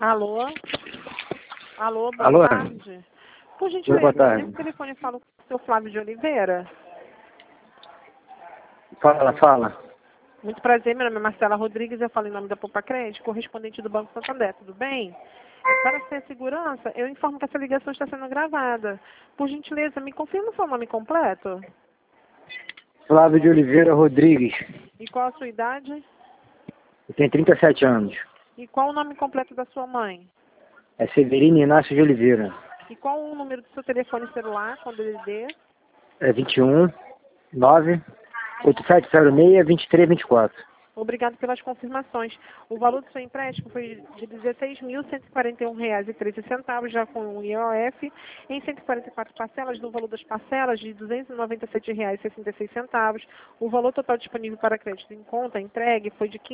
Alô? Alô, boa Alô? tarde. Por Boa gentileza, tarde. nesse telefone eu falo com o seu Flávio de Oliveira. Fala. Muito prazer, meu nome é Marcela Rodrigues, eu falo em nome da Poupa Crédito, correspondente do Banco Santander, tudo bem? Para ter segurança, eu informo que essa ligação está sendo gravada. Por gentileza, me confirma o seu nome completo? Flávio de Oliveira Rodrigues. E qual a sua idade? Eu tenho 37 anos. E qual o nome completo da sua mãe? É Severino Inácio de Oliveira. E qual o número do seu telefone celular, quando ele dê? É 21 9 8706 2324. Obrigado pelas confirmações. O valor do seu empréstimo foi de R$ 16.141,13, já com o IOF, em 144 parcelas, no valor das parcelas de R$ 297,66. O valor total disponível para crédito em conta entregue foi de R$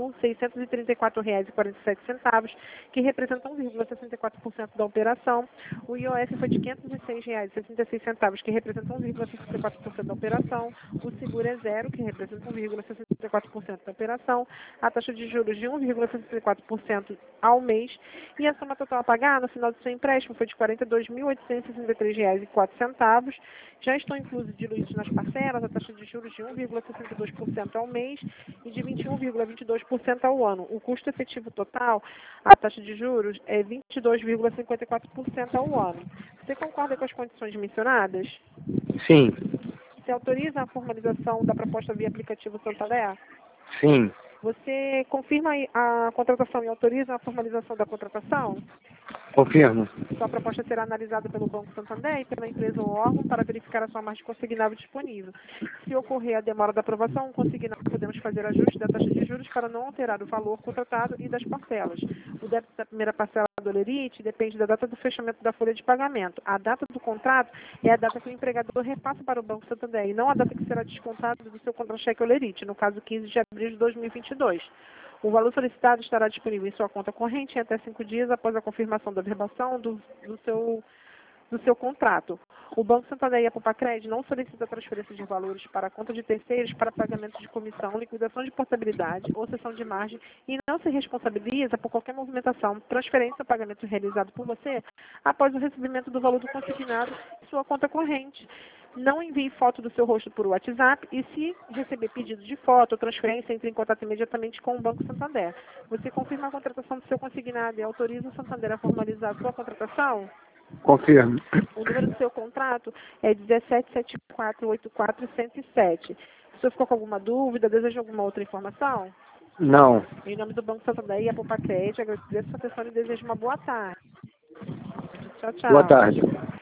15.634,47, que representa 1,64% da operação. O IOF foi de R$ 506,66, que representa 1,64% da operação. O seguro é zero, que representa 1,64% da operação, a taxa de juros de 1,64% ao mês e a soma total a pagar no final do seu empréstimo foi de R$ 42.863,04. Já estão inclusos diluídos nas parcelas a taxa de juros de 1,62% ao mês e de 21,22% ao ano. O custo efetivo total, a taxa de juros, é 22,54% ao ano. Você concorda com as condições mencionadas? Sim. Você autoriza a formalização da proposta via aplicativo Santander? Sim. Você confirma a contratação e autoriza a formalização da contratação? Confirmo. Sua proposta será analisada pelo Banco Santander e pela empresa ou órgão para verificar a sua margem consignável disponível. Se ocorrer a demora da aprovação, consignável, podemos fazer ajuste da taxa de juros para não alterar o valor contratado e das parcelas. O débito da primeira parcela do Olerite depende da data do fechamento da folha de pagamento. A data do contrato é a data que o empregador repassa para o Banco Santander e não a data que será descontada do seu contra-cheque Olerite, no caso 15 de abril de 2022. O valor solicitado estará disponível em sua conta corrente em até 5 dias após a confirmação da verbação do seu contrato. O Banco Santander e a Poupa Crédito não solicitam transferência de valores para a conta de terceiros para pagamento de comissão, liquidação de portabilidade ou cessão de margem e não se responsabiliza por qualquer movimentação, transferência ou pagamento realizado por você após o recebimento do valor do consignado em sua conta corrente. Não envie foto do seu rosto por WhatsApp e, se receber pedido de foto ou transferência, entre em contato imediatamente com o Banco Santander. Você confirma a contratação do seu consignado e autoriza o Santander a formalizar a sua contratação? Confirmo. O número do seu contrato é 177484-107. O senhor ficou com alguma dúvida? Deseja alguma outra informação? Não. Em nome do Banco Santander e a Poupa Crédito, agradeço a sua atenção e desejo uma boa tarde. Tchau, Boa tchau. tarde.